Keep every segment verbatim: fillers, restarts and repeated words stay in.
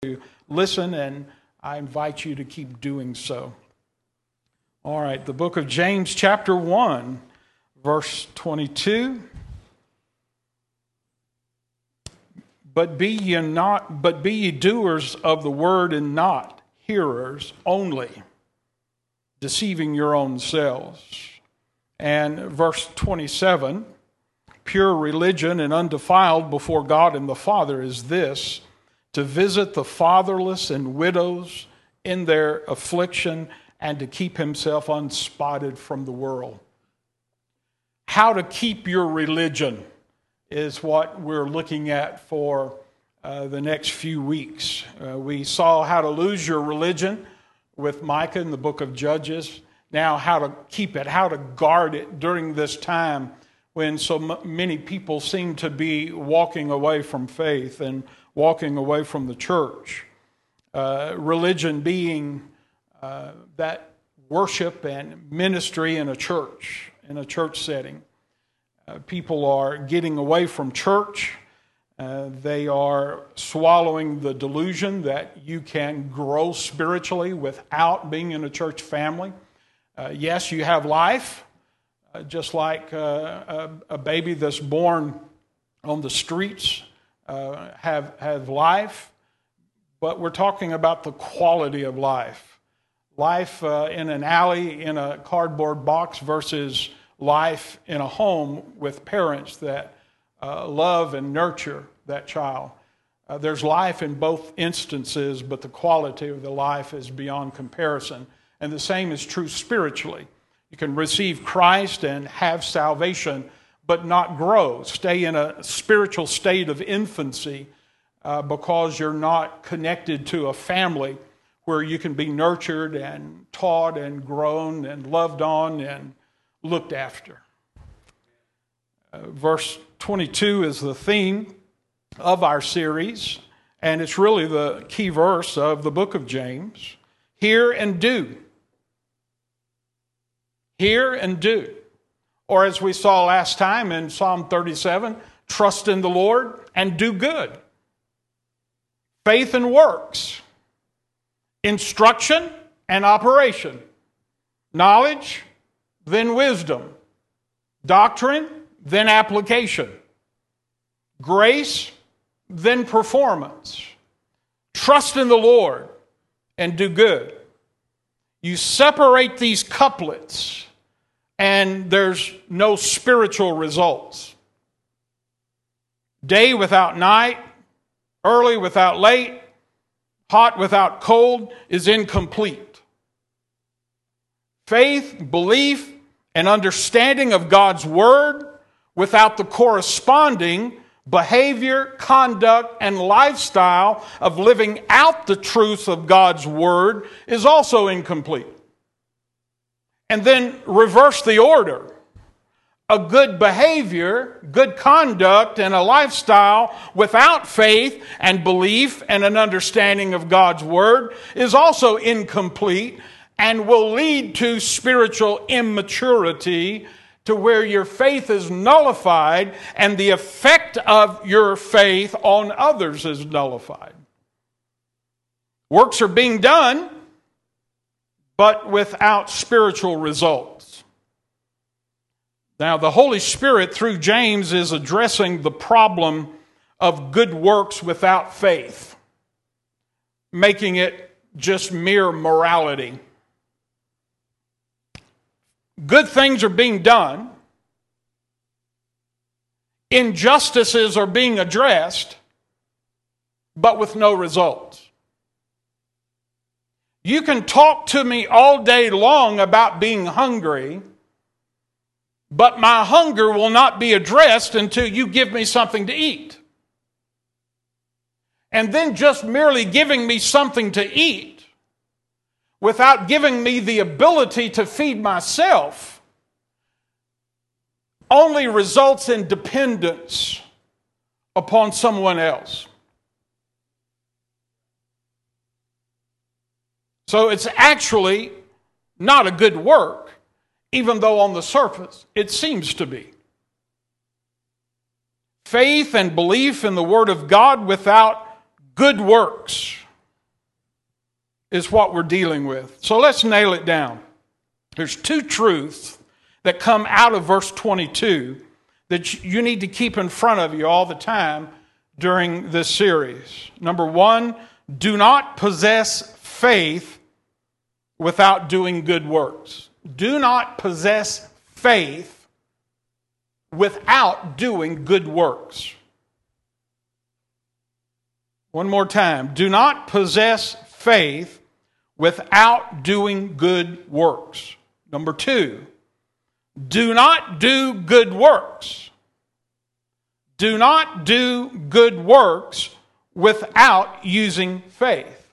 listen, and I invite you to keep doing so. All right, the book of James, chapter one, verse twenty-two. But be ye not, but be ye doers of the word, and not hearers only, deceiving your own selves. And verse twenty-seven, pure religion and undefiled before God and the Father is this, to visit the fatherless and widows in their affliction, and to keep himself unspotted from the world. How to keep your religion is what we're looking at for uh, the next few weeks. Uh, we saw how to lose your religion with Micah in the book of Judges. Now how to keep it, how to guard it during this time when so m- many people seem to be walking away from faith and walking away from the church. Uh, religion being uh, that worship and ministry in a church, in a church setting. Uh, people are getting away from church. Uh, they are swallowing the delusion that you can grow spiritually without being in a church family. Uh, yes, you have life, uh, just like uh, a, a baby that's born on the streets uh, have, have life. But we're talking about the quality of life. Life uh, in an alley, in a cardboard box versus life in a home with parents that uh, love and nurture that child. Uh, there's life in both instances, but the quality of the life is beyond comparison. And the same is true spiritually. You can receive Christ and have salvation, but not grow. Stay in a spiritual state of infancy uh, because you're not connected to a family where you can be nurtured and taught and grown and loved on and looked after. Uh, verse twenty-two is the theme of our series, and it's really the key verse of the book of James. Hear and do. Hear and do. Or as we saw last time in Psalm thirty-seven, trust in the Lord and do good. Faith and works. Instruction and operation. Knowledge, then wisdom. Doctrine, then application. Grace, then performance. Trust in the Lord and do good. You separate these couplets and there's no spiritual results. Day without night, early without late, hot without cold is incomplete. Faith, belief, and understanding of God's word without the corresponding behavior, conduct, and lifestyle of living out the truth of God's word is also incomplete. And then reverse the order. A good behavior, good conduct, and a lifestyle without faith and belief and an understanding of God's word is also incomplete and will lead to spiritual immaturity, to where your faith is nullified and the effect of your faith on others is nullified. Works are being done, but without spiritual results. Now, the Holy Spirit, through James, is addressing the problem of good works without faith, making it just mere morality. Good things are being done. Injustices are being addressed, but with no results. You can talk to me all day long about being hungry, but my hunger will not be addressed until you give me something to eat. And then just merely giving me something to eat without giving me the ability to feed myself only results in dependence upon someone else. So it's actually not a good work, even though on the surface it seems to be. Faith and belief in the Word of God without good works is what we're dealing with. So let's nail it down. There's two truths that come out of verse twenty-two that you need to keep in front of you all the time during this series. Number one, do not possess faith without doing good works. Do not possess faith without doing good works. One more time. Do not possess faith without doing good works. Number two, do not do good works. Do not do good works without using faith.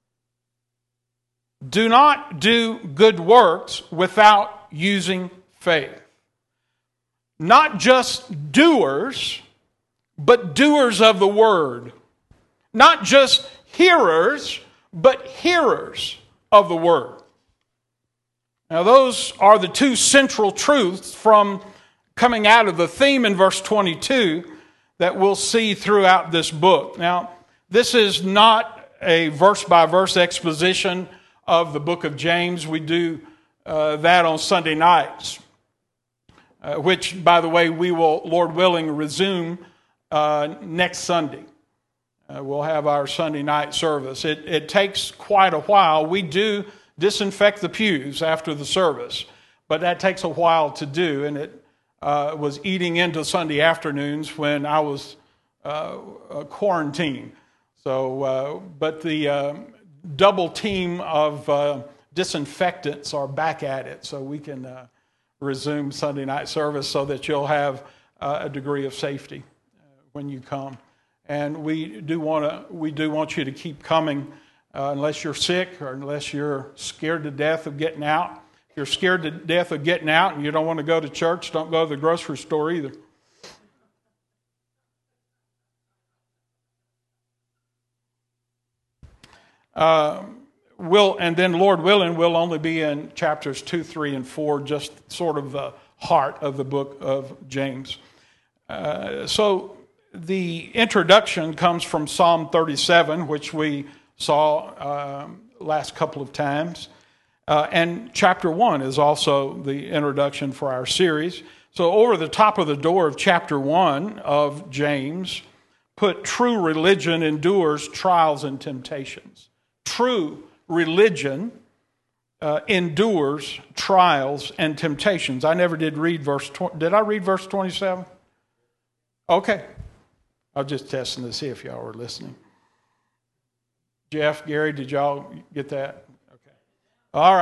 Do not do good works without using faith. Not just doers, but doers of the word. Not just hearers, but hearers of the word. Now, those are the two central truths from coming out of the theme in verse twenty-two that we'll see throughout this book. Now, this is not a verse-by-verse exposition of the book of James. We do uh, that on Sunday nights, uh, which, by the way, we will, Lord willing, resume uh, next Sunday. Uh, we'll have our Sunday night service. It, it takes quite a while. We do disinfect the pews after the service, but that takes a while to do, and it uh, was eating into Sunday afternoons when I was uh, quarantined. So, uh, but the uh, double team of uh, disinfectants are back at it, so we can uh, resume Sunday night service so that you'll have uh, a degree of safety uh, when you come. And we do want to, we do want you to keep coming uh, unless you're sick or unless you're scared to death of getting out. If you're scared to death of getting out and you don't want to go to church, don't go to the grocery store either. Uh, we'll, and then, Lord willing, we'll only be in chapters two, three, and four, just sort of the heart of the book of James. Uh, so the introduction comes from Psalm thirty-seven, which we saw uh, last couple of times. Uh, and chapter one is also the introduction for our series. So over the top of the door of chapter one of James, put true religion endures trials and temptations. True religion uh, endures trials and temptations. I never did read verse twenty. Did I read verse twenty-seven? Okay. I was just testing to see if y'all were listening. Jeff, Gary, did y'all get that? Okay. All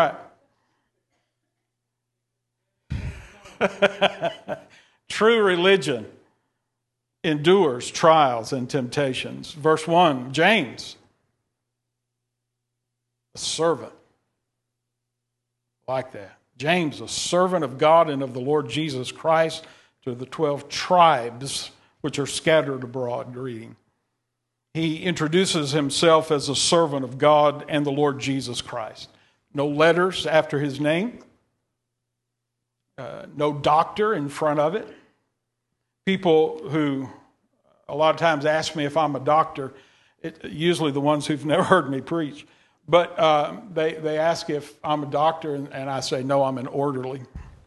right. True religion endures trials and temptations. Verse one, James, a servant. I like that. James, a servant of God and of the Lord Jesus Christ, to the twelve tribes which are scattered abroad, greeting. He introduces himself as a servant of God and the Lord Jesus Christ. No letters after his name. Uh, no doctor in front of it. People who a lot of times ask me if I'm a doctor, it, usually the ones who've never heard me preach, but uh, they, they ask if I'm a doctor, and, and I say, no, I'm an orderly.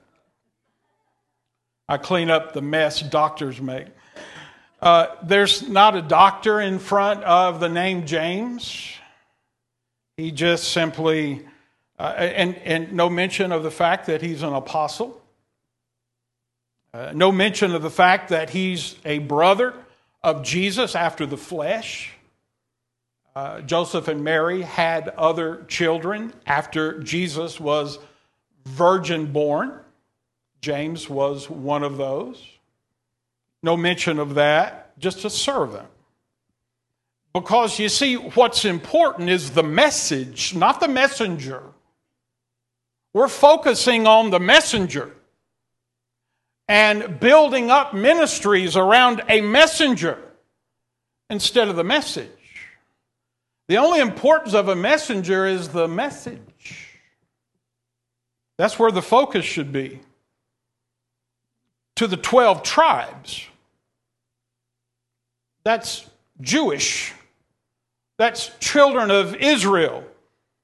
I clean up the mess doctors make. Uh, there's not a doctor in front of the name James. He just simply, uh, and, and no mention of the fact that he's an apostle. Uh, no mention of the fact that he's a brother of Jesus after the flesh. Uh, Joseph and Mary had other children after Jesus was virgin born. James was one of those. No mention of that, just a servant. Because you see, what's important is the message, not the messenger. We're focusing on the messenger and building up ministries around a messenger instead of the message. The only importance of a messenger is the message. That's where the focus should be. To the twelve tribes. That's Jewish. That's children of Israel.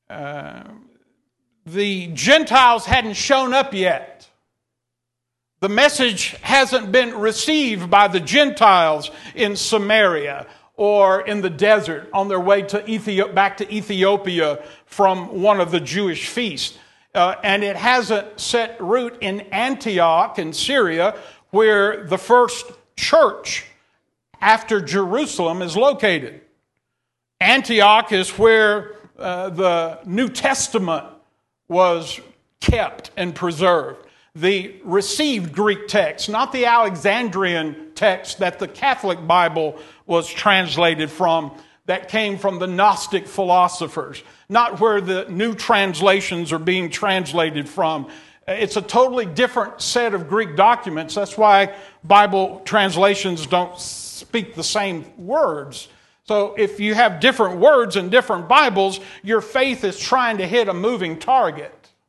uh, the Gentiles hadn't shown up yet. The message hasn't been received by the Gentiles in Samaria or in the desert on their way to Ethiopia, back to Ethiopia from one of the Jewish feasts. Uh, and it hasn't set root in Antioch in Syria, where the first church after Jerusalem is located. Antioch is where uh, the New Testament was kept and preserved. The received Greek text, not the Alexandrian text that the Catholic Bible was translated from, that came from the Gnostic philosophers, not where the new translations are being translated from. It's a totally different set of Greek documents. That's why Bible translations don't speak the same words. So if you have different words in different Bibles, your faith is trying to hit a moving target.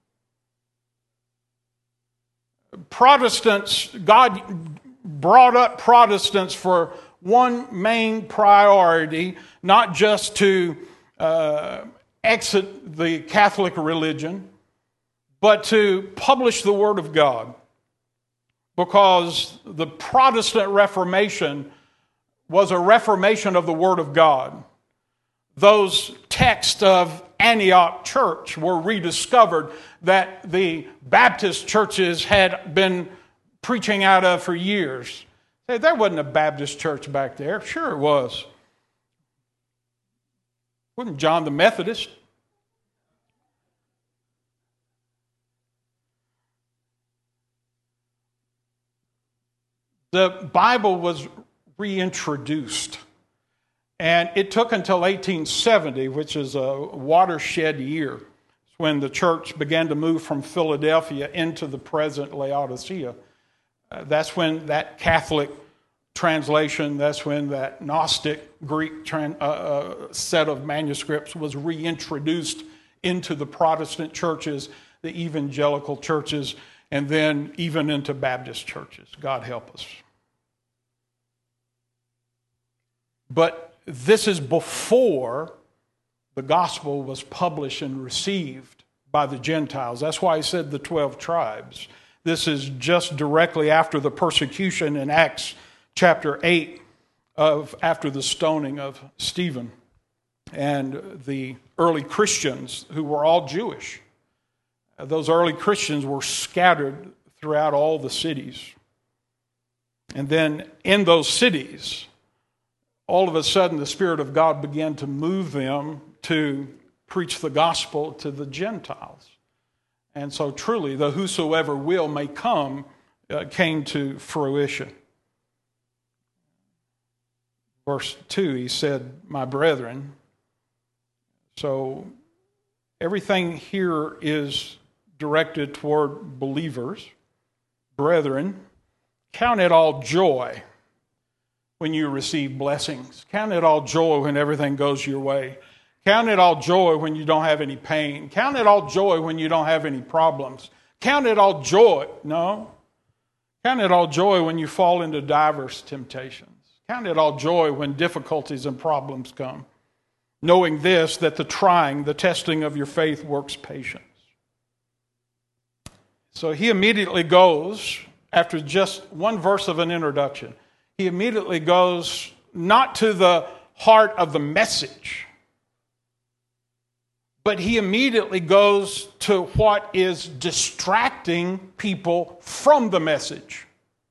Protestants, God brought up Protestants for one main priority, not just to uh, exit the Catholic religion, but to publish the Word of God. Because the Protestant Reformation was a reformation of the Word of God. Those texts of Antioch church were rediscovered that the Baptist churches had been preaching out of for years. Hey, there wasn't a Baptist church back there. Sure it was. Wasn't John the Methodist? The Bible was reintroduced. And it took until eighteen seventy, which is a watershed year, when the church began to move from Philadelphia into the present Laodicea. Uh, that's when that Catholic translation, that's when that Gnostic Greek tran- uh, uh, set of manuscripts was reintroduced into the Protestant churches, the evangelical churches, and then even into Baptist churches. God help us. But this is before the gospel was published and received by the Gentiles. That's why he said the twelve tribes. This is just directly after the persecution in Acts chapter eight, of after the stoning of Stephen. And the early Christians, who were all Jewish, those early Christians were scattered throughout all the cities. And then in those cities, all of a sudden, the Spirit of God began to move them to preach the gospel to the Gentiles. And so truly, the whosoever will may come uh, came to fruition. Verse two, he said, my brethren. So everything here is directed toward believers. Brethren, count it all joy when you receive blessings. Count it all joy when everything goes your way. Count it all joy when you don't have any pain. Count it all joy when you don't have any problems. Count it all joy. No. Count it all joy when you fall into diverse temptations. Count it all joy when difficulties and problems come. Knowing this, that the trying, the testing of your faith works patience. So he immediately goes, after just one verse of an introduction, he immediately goes not to the heart of the message, but he immediately goes to what is distracting people from the message.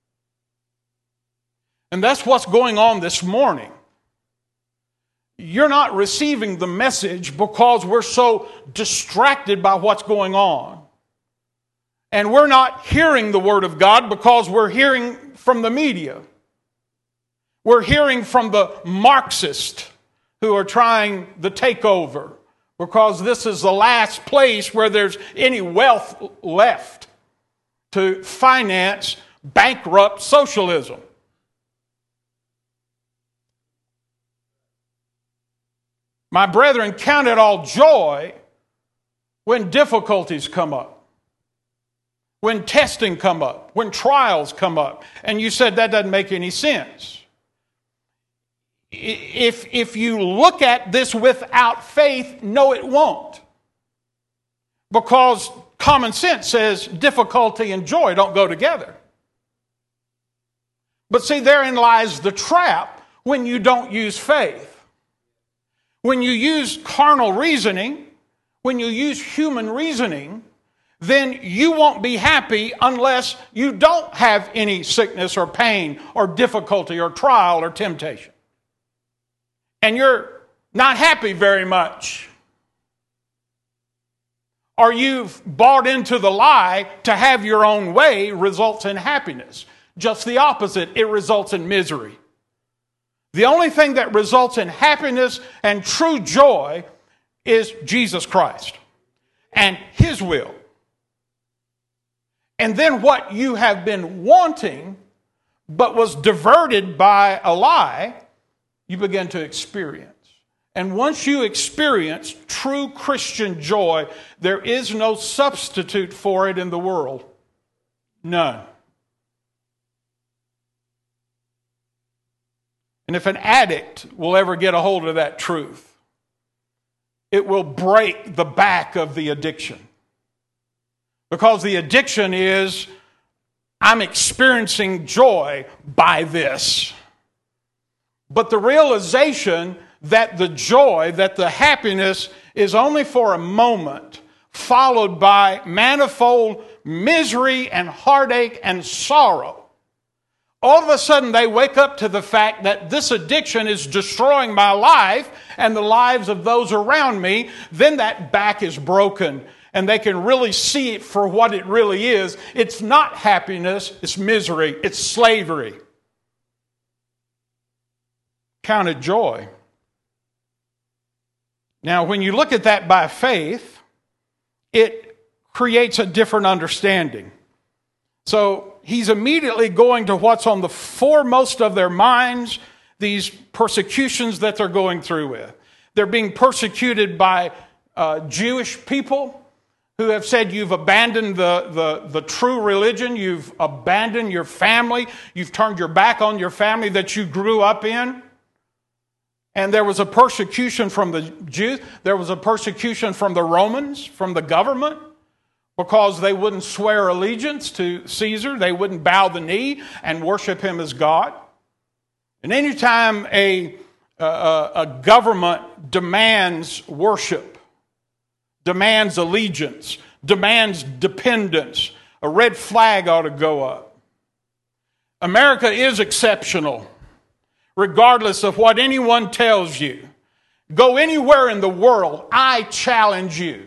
And that's what's going on this morning. You're not receiving the message because we're so distracted by what's going on. And we're not hearing the Word of God because we're hearing from the media. We're hearing from the Marxists who are trying the takeover because this is the last place where there's any wealth left to finance bankrupt socialism. My brethren, count it all joy when difficulties come up, when testing come up, when trials come up. And you said that doesn't make any sense. If, if you look at this without faith, no, it won't. because common sense says difficulty and joy don't go together. But see, therein lies the trap when you don't use faith. When you use carnal reasoning, when you use human reasoning, then you won't be happy unless you don't have any sickness or pain or difficulty or trial or temptation. And you're not happy very much. Or you've bought into the lie to have your own way results in happiness. Just the opposite, it results in misery. The only thing that results in happiness and true joy is Jesus Christ and His will. And then what you have been wanting but was diverted by a lie, you begin to experience. And once you experience true Christian joy, there is no substitute for it in the world. None. And if an addict will ever get a hold of that truth, it will break the back of the addiction. Because the addiction is, I'm experiencing joy by this. But the realization that the joy, that the happiness is only for a moment, followed by manifold misery and heartache and sorrow. All of a sudden they wake up to the fact that this addiction is destroying my life and the lives of those around me. Then that back is broken and they can really see it for what it really is. It's not happiness, it's misery, it's slavery. Count it joy. Now, when you look at that by faith, it creates a different understanding. So he's immediately going to what's on the foremost of their minds, these persecutions that they're going through with. They're being persecuted by uh, Jewish people who have said you've abandoned the, the, the true religion, you've abandoned your family, you've turned your back on your family that you grew up in. And there was a persecution from the Jews. There was a persecution from the Romans, from the government, because they wouldn't swear allegiance to Caesar. They wouldn't bow the knee and worship him as God. And anytime a, a, a government demands worship, demands allegiance, demands dependence, a red flag ought to go up. America is exceptional. Regardless of what anyone tells you. Go anywhere in the world, I challenge you.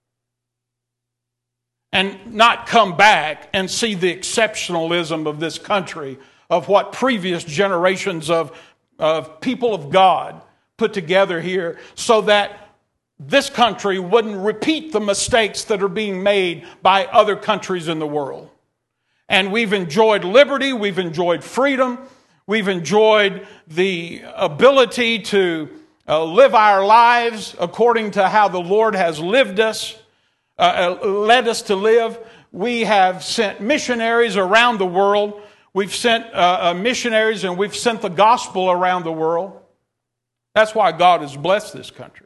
And not come back and see the exceptionalism of this country, of what previous generations of, of people of God put together here, so that this country wouldn't repeat the mistakes that are being made by other countries in the world. And we've enjoyed liberty, we've enjoyed freedom, we've enjoyed the ability to uh, live our lives according to how the Lord has lived us, uh, led us to live. We have sent missionaries around the world. We've sent uh, uh, missionaries and we've sent the gospel around the world. That's why God has blessed this country.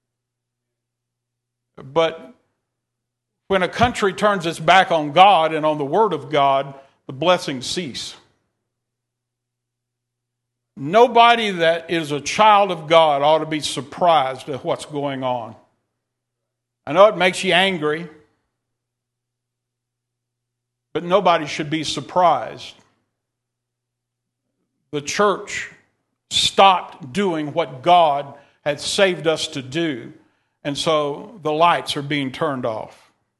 But when a country turns its back on God and on the Word of God, the blessings cease. Nobody that is a child of God ought to be surprised at what's going on. I know it makes you angry, but nobody should be surprised. The church stopped doing what God had saved us to do, and so the lights are being turned off.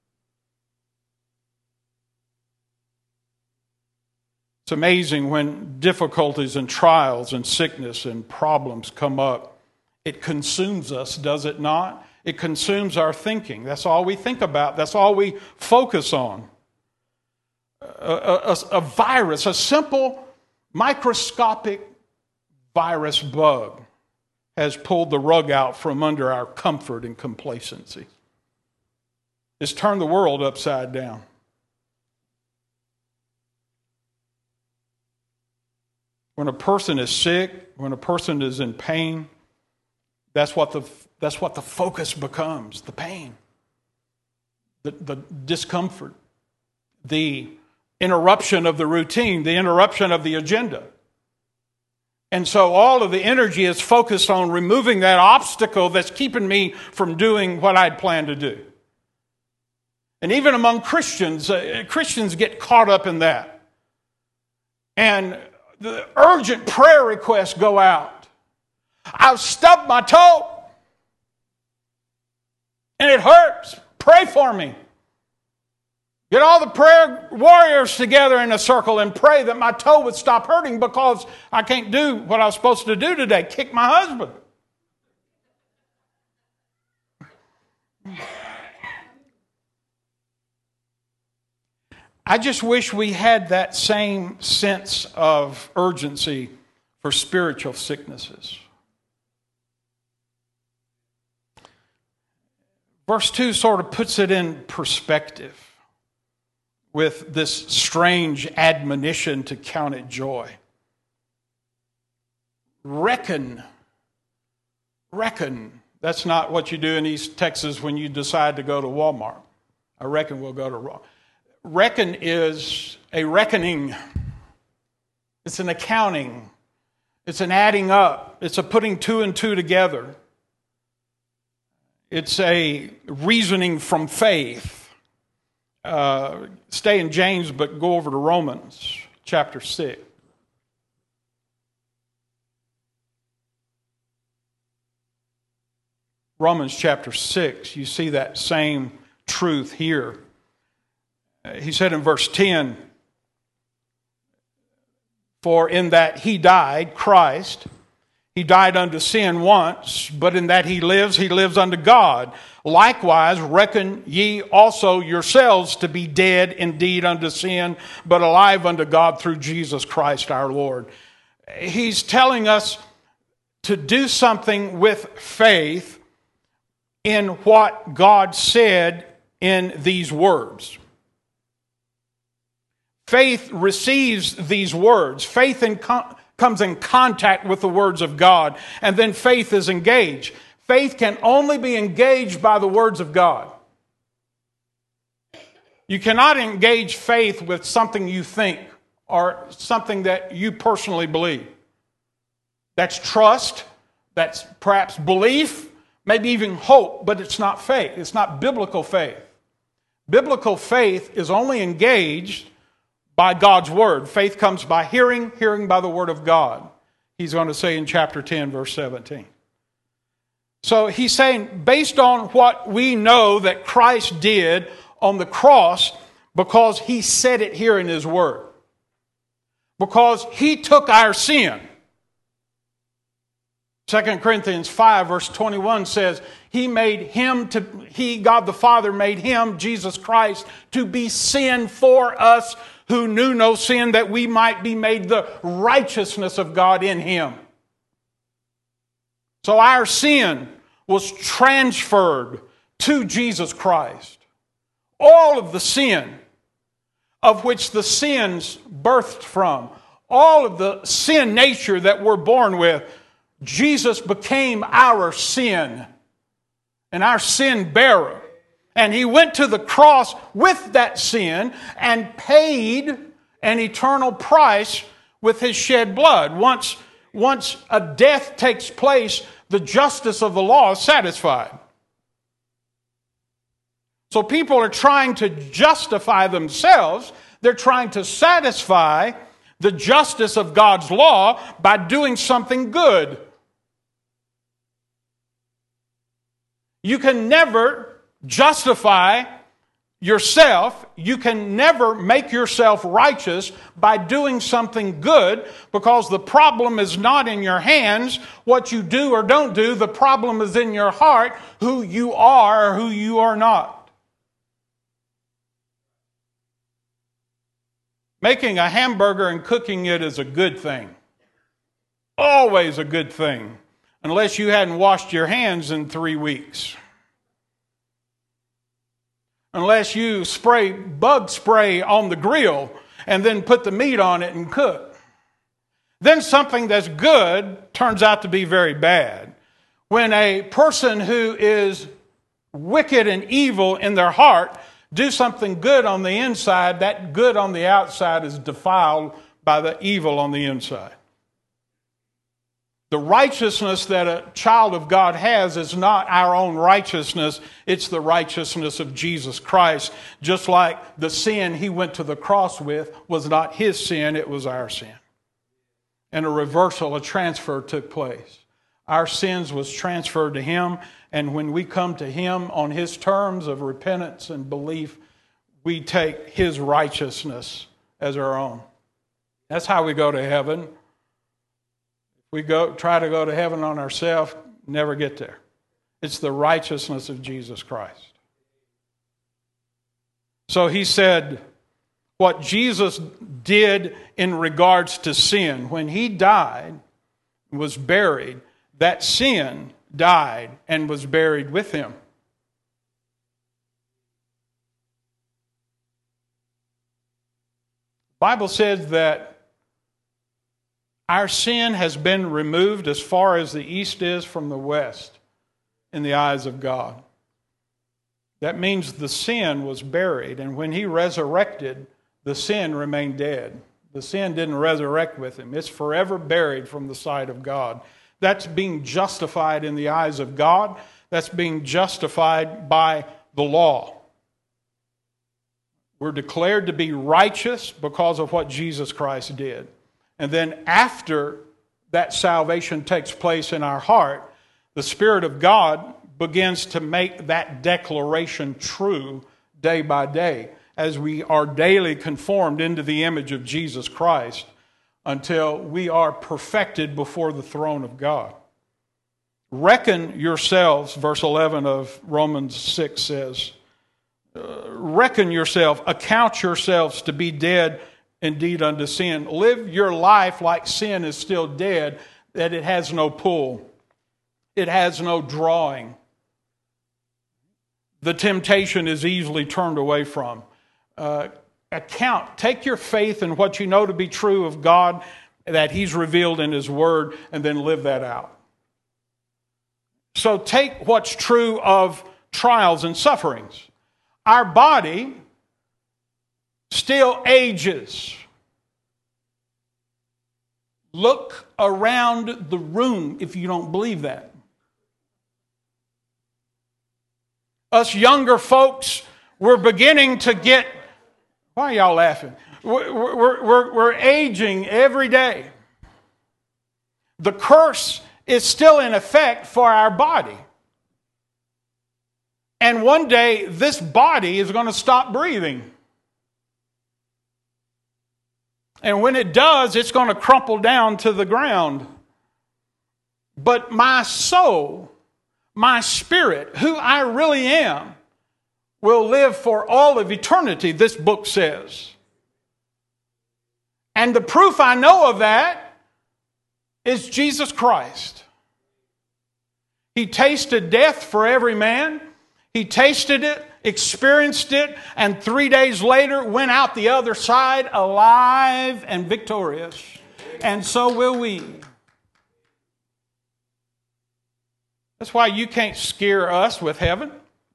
It's amazing when difficulties and trials and sickness and problems come up. It consumes us, does it not? It consumes our thinking. That's all we think about. That's all we focus on. A, a, a virus, a simple microscopic virus bug has pulled the rug out from under our comfort and complacency. It's turned the world upside down. When a person is sick, when a person is in pain, that's what the, that's what the focus becomes, the pain. the, the discomfort, the interruption of the routine, the interruption of the agenda. And so all of the energy is focused on removing that obstacle that's keeping me from doing what I'd planned to do. And even among Christians, uh, Christians get caught up in that. And the urgent prayer requests go out. I've stubbed my toe and it hurts. Pray for me. Get all the prayer warriors together in a circle and pray that my toe would stop hurting because I can't do what I was supposed to do today, kick my husband. I just wish we had that same sense of urgency for spiritual sicknesses. Verse two sort of puts it in perspective with this strange admonition to count it joy. Reckon. Reckon. That's not what you do in East Texas when you decide to go to Walmart. I reckon we'll go to Walmart. Reckon is a reckoning. It's an accounting. It's an adding up. It's a putting two and two together. It's a reasoning from faith. Uh, stay in James, but go over to Romans chapter six. Romans chapter six, you see that same truth here. Uh, he said in verse ten, for in that he died, Christ, he died unto sin once, but in that he lives, he lives unto God. Likewise, reckon ye also yourselves to be dead indeed unto sin, but alive unto God through Jesus Christ our Lord. He's telling us to do something with faith in what God said in these words. Faith receives these words. Faith in con- comes in contact with the words of God, and then faith is engaged. Faith can only be engaged by the words of God. You cannot engage faith with something you think or something that you personally believe. That's trust, that's perhaps belief, maybe even hope, but it's not faith. It's not biblical faith. Biblical faith is only engaged by God's word. Faith comes by hearing, hearing by the word of God. He's going to say in chapter ten, verse seventeen. So he's saying, based on what we know that Christ did on the cross, because he said it here in his word, because he took our sin. Second Corinthians five, verse twenty-one says, He made him to, he, God the Father, made him, Jesus Christ, to be sin for us who knew no sin, that we might be made the righteousness of God in him. So our sin was transferred to Jesus Christ. All of the sin of which the sins birthed from, all of the sin nature that we're born with, Jesus became our sin and our sin bearer. And he went to the cross with that sin and paid an eternal price with his shed blood. Once, once a death takes place, the justice of the law is satisfied. So people are trying to justify themselves. They're trying to satisfy the justice of God's law by doing something good. You can never justify yourself. You can never make yourself righteous by doing something good, because the problem is not in your hands, what you do or don't do. The problem is in your heart, who you are or who you are not. Making a hamburger and cooking it is a good thing. Always a good thing. Unless you hadn't washed your hands in three weeks. Unless you spray bug spray on the grill and then put the meat on it and cook. Then something that's good turns out to be very bad. When a person who is wicked and evil in their heart do something good on the inside, that good on the outside is defiled by the evil on the inside. The righteousness that a child of God has is not our own righteousness. It's the righteousness of Jesus Christ. Just like the sin he went to the cross with was not his sin, it was our sin. And a reversal, a transfer took place. Our sins was transferred to him, and when we come to him on his terms of repentance and belief, we take his righteousness as our own. That's how we go to heaven. We go try to go to heaven on ourselves, never get there. It's the righteousness of Jesus Christ. So he said, what Jesus did in regards to sin, when he died, was buried, that sin died and was buried with him. The Bible says that our sin has been removed as far as the east is from the west in the eyes of God. That means the sin was buried, and when he resurrected, the sin remained dead. The sin didn't resurrect with him. It's forever buried from the sight of God. That's being justified in the eyes of God. That's being justified by the law. We're declared to be righteous because of what Jesus Christ did. And then after that salvation takes place in our heart, the Spirit of God begins to make that declaration true day by day as we are daily conformed into the image of Jesus Christ until we are perfected before the throne of God. Reckon yourselves, verse eleven of Romans six says, uh, reckon yourself, account yourselves to be dead indeed unto sin. Live your life like sin is still dead, that it has no pull. It has no drawing. The temptation is easily turned away from. Uh, account, take your faith in what you know to be true of God, that he's revealed in his word, and then live that out. So take what's true of trials and sufferings. Our body still ages. Look around the room if you don't believe that. Us younger folks, we're beginning to get, why are y'all laughing? We're, we're, we're, we're aging every day. The curse is still in effect for our body. And one day, this body is going to stop breathing. And when it does, it's going to crumple down to the ground. But my soul, my spirit, who I really am, will live for all of eternity, this book says. And the proof I know of that is Jesus Christ. He tasted death for every man. He tasted it, experienced it, and three days later went out the other side alive and victorious. And so will we. That's why you can't scare us with heaven.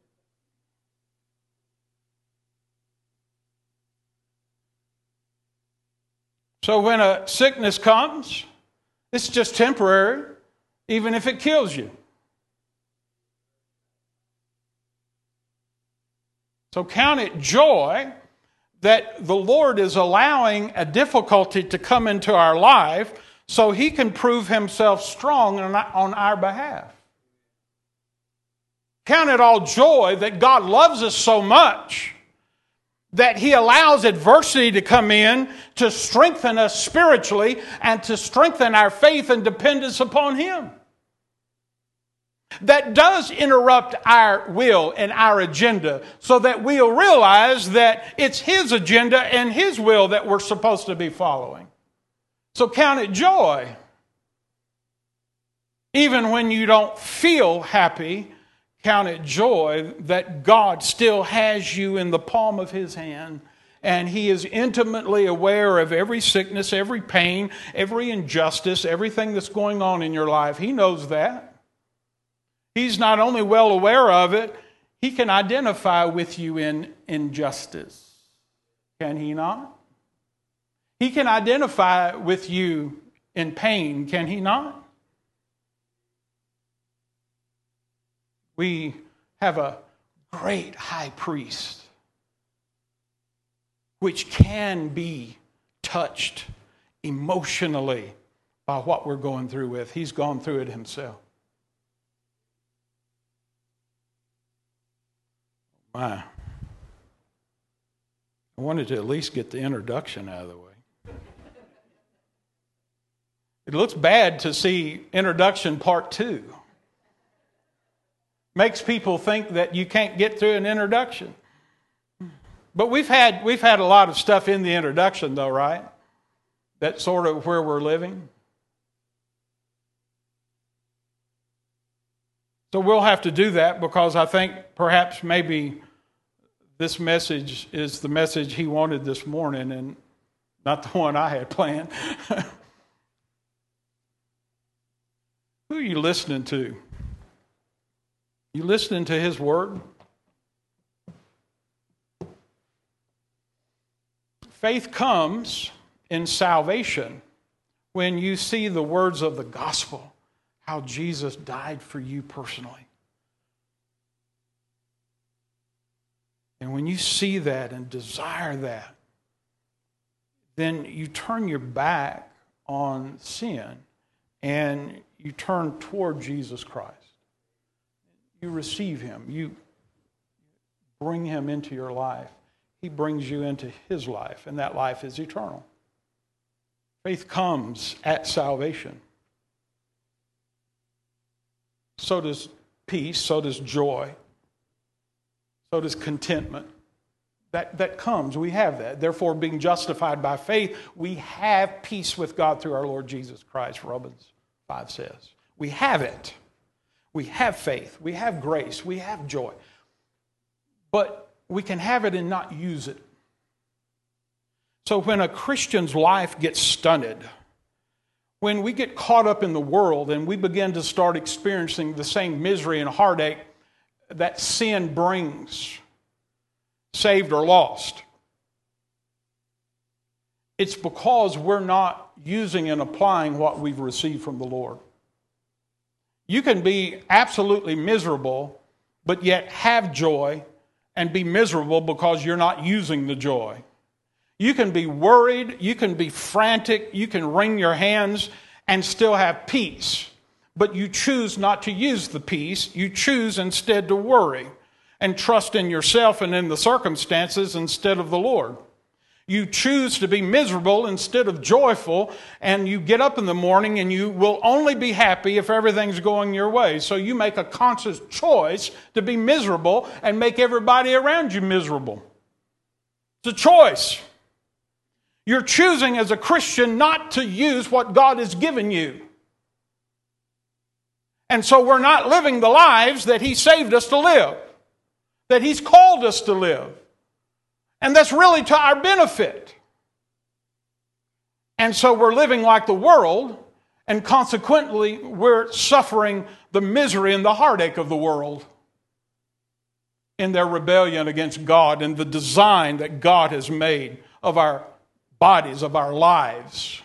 So when a sickness comes, it's just temporary, even if it kills you. So count it joy that the Lord is allowing a difficulty to come into our life so he can prove himself strong on our behalf. Count it all joy that God loves us so much that he allows adversity to come in to strengthen us spiritually and to strengthen our faith and dependence upon him. That does interrupt our will and our agenda so that we'll realize that it's his agenda and his will that we're supposed to be following. So count it joy. Even when you don't feel happy, count it joy that God still has you in the palm of his hand, and he is intimately aware of every sickness, every pain, every injustice, everything that's going on in your life. He knows that. He's not only well aware of it, He can identify with you in injustice. Can he not? He can identify with you in pain. Can he not? We have a great high priest which can be touched emotionally by what we're going through with. He's gone through it himself. My. I wanted to at least get the introduction out of the way. It looks bad to see introduction part two. Makes people think that you can't get through an introduction. But we've had we've had a lot of stuff in the introduction though, right? That's sort of where we're living. So we'll have to do that because I think perhaps maybe this message is the message he wanted this morning and not the one I had planned. Who are you listening to? You listening to his word? Faith comes in salvation when you see the words of the gospel, how Jesus died for you personally. And when you see that and desire that, then you turn your back on sin and you turn toward Jesus Christ. You receive him. You bring him into your life. He brings you into his life, and that life is eternal. Faith comes at salvation. So does peace, so does joy, so does contentment. That, that comes, we have that. Therefore, being justified by faith, we have peace with God through our Lord Jesus Christ, Romans five says. We have it. We have faith. We have grace. We have joy. But we can have it and not use it. So when a Christian's life gets stunted, when we get caught up in the world and we begin to start experiencing the same misery and heartache that sin brings, saved or lost, it's because we're not using and applying what we've received from the Lord. You can be absolutely miserable, but yet have joy and be miserable because you're not using the joy. You can be worried, you can be frantic, you can wring your hands and still have peace. But you choose not to use the peace. You choose instead to worry and trust in yourself and in the circumstances instead of the Lord. You choose to be miserable instead of joyful, and you get up in the morning and you will only be happy if everything's going your way. So you make a conscious choice to be miserable and make everybody around you miserable. It's a choice. You're choosing as a Christian not to use what God has given you. And so we're not living the lives that he saved us to live, that he's called us to live. And that's really to our benefit. And so we're living like the world, and consequently we're suffering the misery and the heartache of the world in their rebellion against God and the design that God has made of our bodies, of our lives.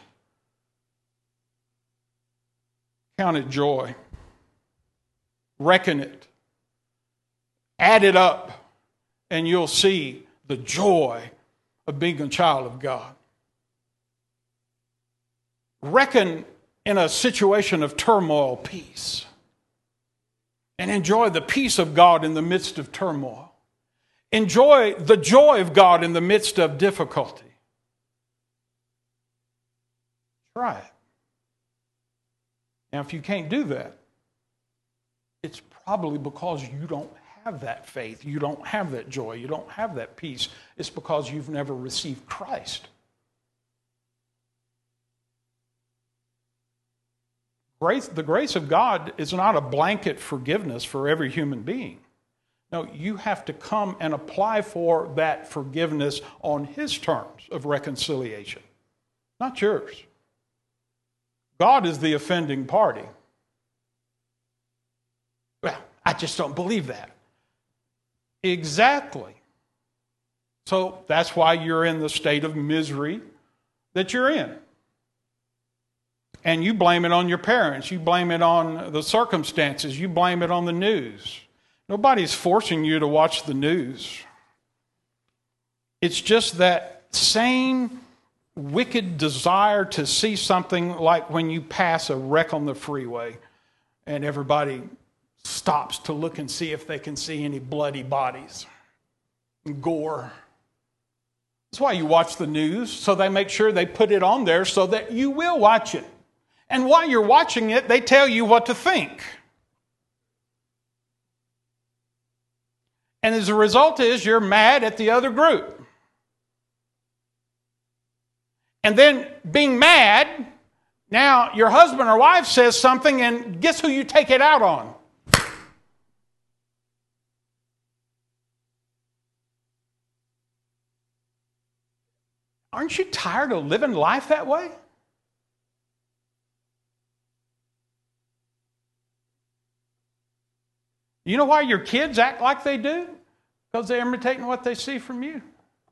Count it joy. Reckon it. Add it up, and you'll see the joy of being a child of God. Reckon in a situation of turmoil peace, and enjoy the peace of God in the midst of turmoil. Enjoy the joy of God in the midst of difficulty. Try it. Now, if you can't do that, it's probably because you don't have that faith. You don't have that joy. You don't have that peace. It's because you've never received Christ. Grace, the grace of God is not a blanket forgiveness for every human being. No, you have to come and apply for that forgiveness on his terms of reconciliation, not yours. God is the offending party. Well, I just don't believe that. Exactly. So that's why you're in the state of misery that you're in. And you blame it on your parents. You blame it on the circumstances. You blame it on the news. Nobody's forcing you to watch the news. It's just that same wicked desire to see something like when you pass a wreck on the freeway and everybody stops to look and see if they can see any bloody bodies, gore. That's why you watch the news, so they make sure they put it on there so that you will watch it. And while you're watching it, they tell you what to think. And as a result is you're mad at the other group. And then being mad, now your husband or wife says something, and guess who you take it out on? Aren't you tired of living life that way? You know why your kids act like they do? Because they're imitating what they see from you.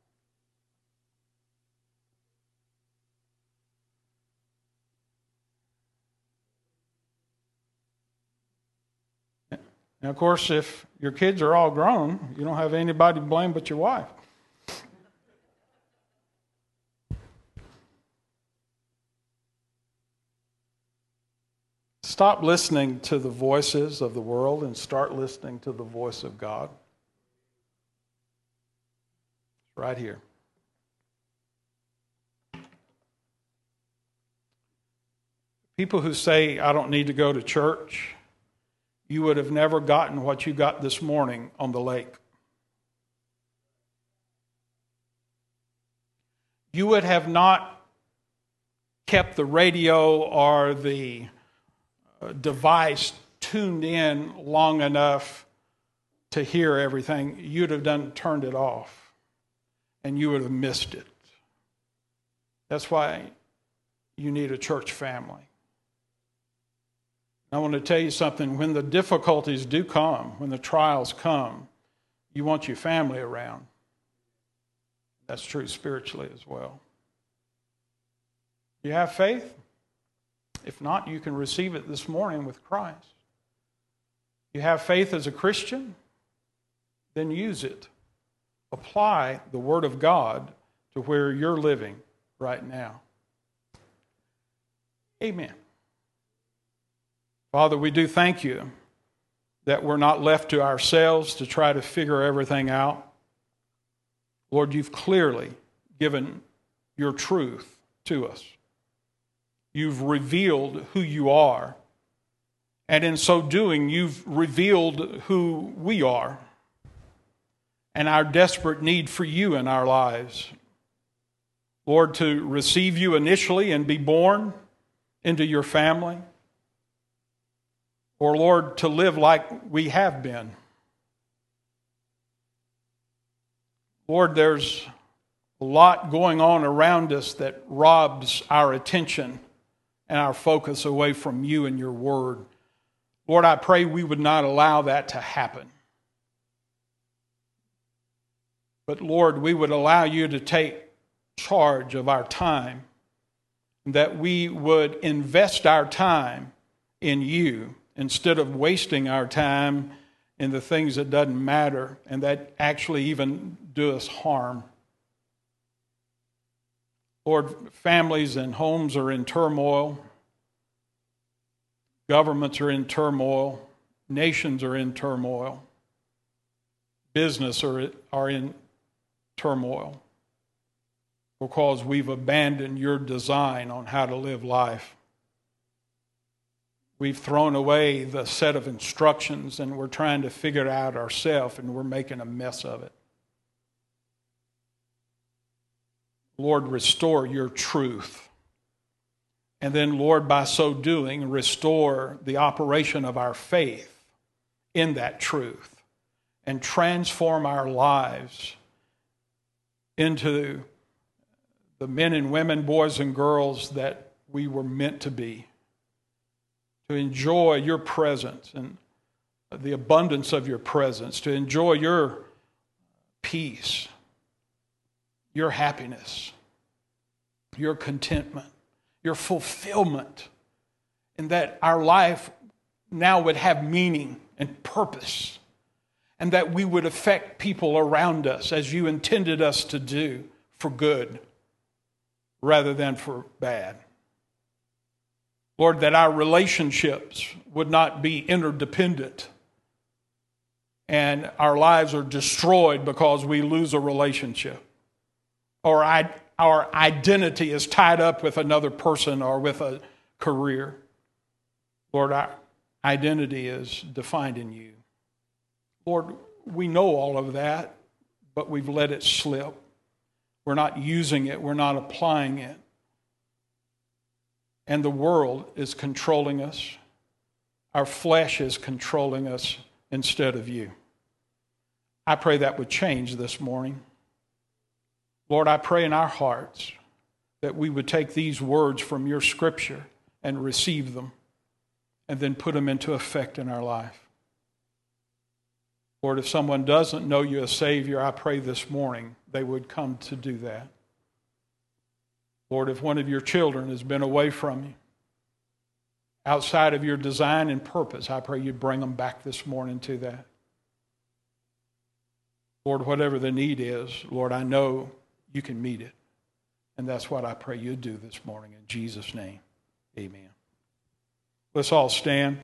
Now, of course, if your kids are all grown, you don't have anybody to blame but your wife. Stop listening to the voices of the world and start listening to the voice of God. Right here. People who say, I don't need to go to church, you would have never gotten what you got this morning on the lake. You would have not kept the radio or the device tuned in long enough to hear everything. You'd have done turned it off, and you would have missed it. That's why you need a church family. I want to tell you something. When the difficulties do come, when the trials come, you want your family around. That's true spiritually as well. You have faith? If not, you can receive it this morning with Christ. You have faith as a Christian? Then use it. Apply the Word of God to where you're living right now. Amen. Father, we do thank you that we're not left to ourselves to try to figure everything out. Lord, you've clearly given your truth to us. You've revealed who you are. And in so doing, you've revealed who we are and our desperate need for you in our lives. Lord, to receive you initially and be born into your family. Or, Lord, to live like we have been. Lord, there's a lot going on around us that robs our attention and our focus away from you and your word. Lord, I pray we would not allow that to happen. But Lord, we would allow you to take charge of our time, that we would invest our time in you instead of wasting our time in the things that doesn't matter and that actually even do us harm. Lord, families and homes are in turmoil. Governments are in turmoil. Nations are in turmoil. Business are, are in turmoil because we've abandoned your design on how to live life. We've thrown away the set of instructions and we're trying to figure it out ourselves, and we're making a mess of it. Lord, restore your truth. And then, Lord, by so doing, restore the operation of our faith in that truth and transform our lives into the men and women, boys and girls that we were meant to be, to enjoy your presence and the abundance of your presence, to enjoy your peace, your happiness, your contentment, your fulfillment, and that our life now would have meaning and purpose, and that we would affect people around us as you intended us to do for good rather than for bad. Lord, that our relationships would not be interdependent and our lives are destroyed because we lose a relationship, or I, our identity is tied up with another person or with a career. Lord, our identity is defined in you. Lord, we know all of that, but we've let it slip. We're not using it. We're not applying it. And the world is controlling us. Our flesh is controlling us instead of you. I pray that would change this morning. Lord, I pray in our hearts that we would take these words from your scripture and receive them and then put them into effect in our life. Lord, if someone doesn't know you as Savior, I pray this morning they would come to do that. Lord, if one of your children has been away from you, outside of your design and purpose, I pray you'd bring them back this morning to that. Lord, whatever the need is, Lord, I know you can meet it. And that's what I pray you'd do this morning. In Jesus' name, amen. Let's all stand.